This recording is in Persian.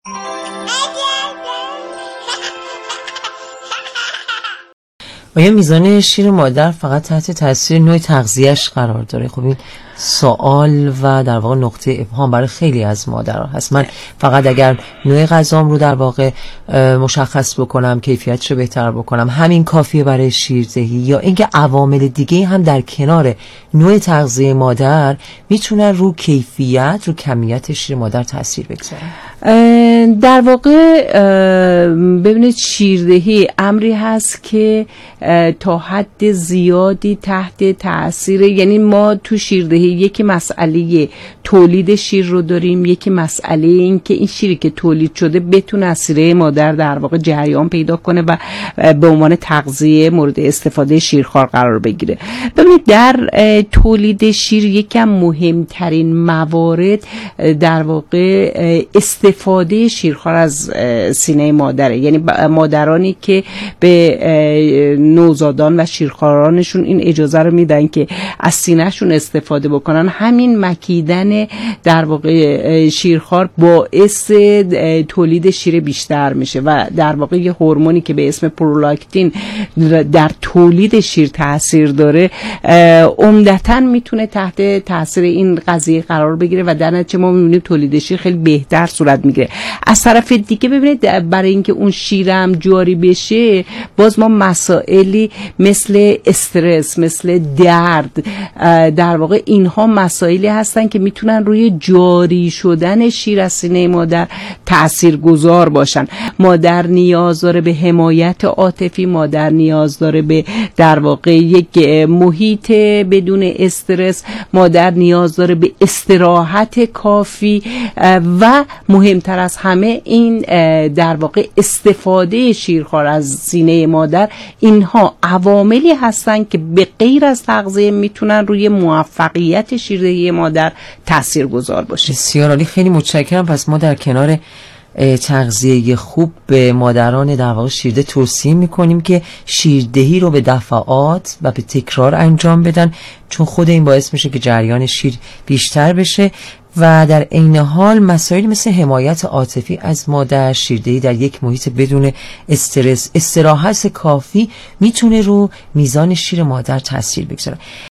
آیا میزان شیر مادر فقط تحت تاثیر نوع تغذیهش قرار داره؟ خب این سوال و در واقع نقطه ابهام برای خیلی از مادرها هست. من فقط اگر نوع غذام رو در واقع مشخص بکنم، کیفیتش رو بهتر بکنم، همین کافیه برای شیردهی، یا اینکه عوامل دیگه هم در کنار نوع تغذیه مادر میتونن رو کیفیت، رو کمیت شیر مادر تاثیر بگذارن؟ در واقع ببینید، شیردهی امری هست که تا حد زیادی تحت تاثیر، یعنی ما تو شیردهی یکی مسئله تولید شیر رو داریم، یکی مسئله این که این شیری که تولید شده بتونه از سینه مادر در واقع جریان پیدا کنه و به عنوان تغذیه مورد استفاده شیرخوار قرار بگیره. ببینید، در تولید شیر یکم مهمترین موارد در واقع استفاده شیرخوار از سینه مادره، یعنی مادرانی که به نوزادان و شیرخوارانشون این اجازه رو میدن که از سینه‌شون استفاده بکنن، همین مکیدن در واقع شیرخوار باعث تولید شیر بیشتر میشه و در واقع یه هورمونی که به اسم پرولاکتین در تولید شیر تاثیر داره عمدتاً میتونه تحت تاثیر این قضیه قرار بگیره و در نتیجه ما میبینیم تولید شیر خیلی بهتر صورت میگیره. از طرف دیگه ببینید، برای اینکه اون شیرم جاری بشه، باز ما مسائلی مثل استرس، مثل درد، در واقع اینها مسائلی هستن که میتونن روی جاری شدن شیر از سینه مادر تاثیرگذار باشن. مادر نیاز داره به حمایت عاطفی، مادر نیاز داره به در واقع یک محیط بدون استرس، مادر نیاز داره به استراحت کافی و مهمتر از همه این در واقع استفاده شیرخوار از سینه مادر. اینها عواملی هستن که به غیر از تغذیه میتونن روی موفقیت شیردهی مادر تاثیرگذار باشه. بسیار عالی، خیلی متشکرم. پس ما در کنار تغذیه خوب به مادران در واقع شیرده توصیه میکنیم که شیردهی رو به دفعات و به تکرار انجام بدن، چون خود این باعث میشه که جریان شیر بیشتر بشه و در عین حال مسائلی مثل حمایت عاطفی از مادر، شیردهی در یک محیط بدون استرس، استراحت کافی میتونه رو میزان شیر مادر تاثیر بگذاره.